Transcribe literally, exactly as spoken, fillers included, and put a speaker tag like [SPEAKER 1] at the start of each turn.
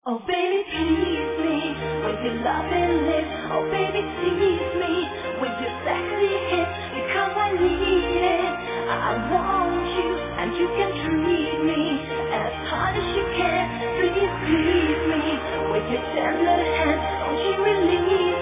[SPEAKER 1] Oh baby, please me with your loving lips. Oh baby, tease me with your sexy hips. Because I need it, I want you, and you can treat me as hard as you can. Please please me with your tender hands. Don't you release